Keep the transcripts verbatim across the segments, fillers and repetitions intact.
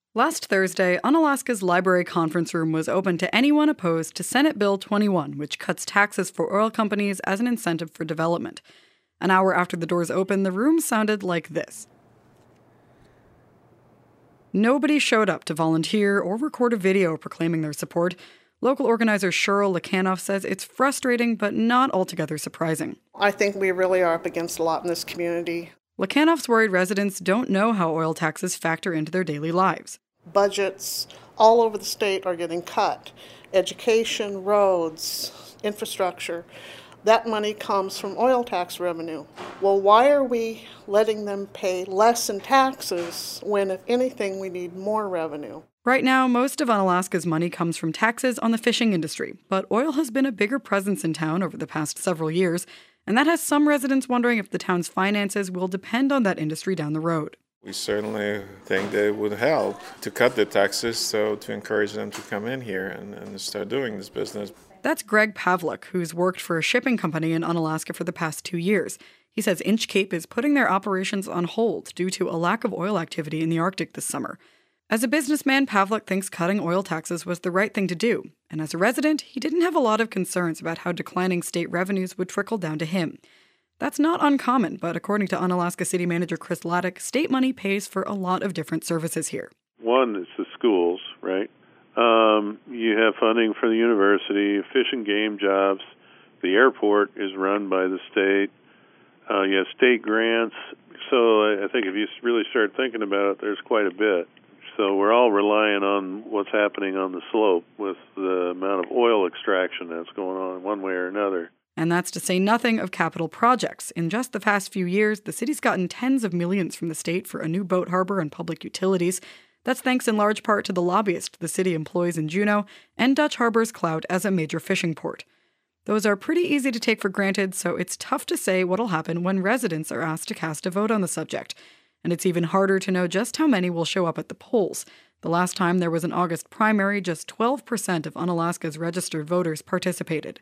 Last Thursday, Unalaska's library conference room was open to anyone opposed to Senate Bill twenty-one, which cuts taxes for oil companies as an incentive for development. An hour after the doors opened, the room sounded like this. Nobody showed up to volunteer or record a video proclaiming their support. Local organizer Cheryl Lekanoff says it's frustrating but not altogether surprising. I think we really are up against a lot in this community. Lekanoff's worried residents don't know how oil taxes factor into their daily lives. Budgets all over the state are getting cut. Education, roads, infrastructure. That money comes from oil tax revenue. Well, why are we letting them pay less in taxes when, if anything, we need more revenue? Right now, most of Unalaska's money comes from taxes on the fishing industry, but oil has been a bigger presence in town over the past several years, and that has some residents wondering if the town's finances will depend on that industry down the road. We certainly think that it would help to cut the taxes, so to encourage them to come in here and, and start doing this business. That's Greg Pavlik, who's worked for a shipping company in Unalaska for the past two years. He says Inchcape is putting their operations on hold due to a lack of oil activity in the Arctic this summer. As a businessman, Pavlik thinks cutting oil taxes was the right thing to do. And as a resident, he didn't have a lot of concerns about how declining state revenues would trickle down to him. That's not uncommon, but according to Unalaska City Manager Chris Laddick, state money pays for a lot of different services here. One is the schools, right? Um, you have funding for the university, fish and game jobs. The airport is run by the state. Uh, you have state grants. So I think if you really start thinking about it, there's quite a bit. So we're all relying on what's happening on the slope with the amount of oil extraction that's going on one way or another. And that's to say nothing of capital projects. In just the past few years, the city's gotten tens of millions from the state for a new boat harbor and public utilities. That's thanks in large part to the lobbyist the city employs in Juneau and Dutch Harbor's clout as a major fishing port. Those are pretty easy to take for granted, so it's tough to say what'll happen when residents are asked to cast a vote on the subject. And it's even harder to know just how many will show up at the polls. The last time there was an August primary, just twelve percent of Unalaska's registered voters participated.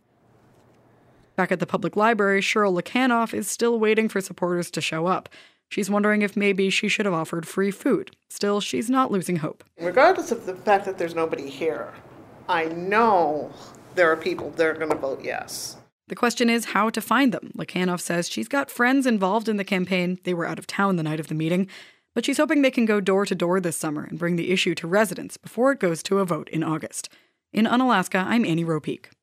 Back at the public library, Cheryl Lekanoff is still waiting for supporters to show up. She's wondering if maybe she should have offered free food. Still, she's not losing hope. Regardless of the fact that there's nobody here, I know there are people that are going to vote yes. The question is how to find them. Lekanoff says she's got friends involved in the campaign. They were out of town the night of the meeting. But she's hoping they can go door to door this summer and bring the issue to residents before it goes to a vote in August. In Unalaska, I'm Annie Ropeek.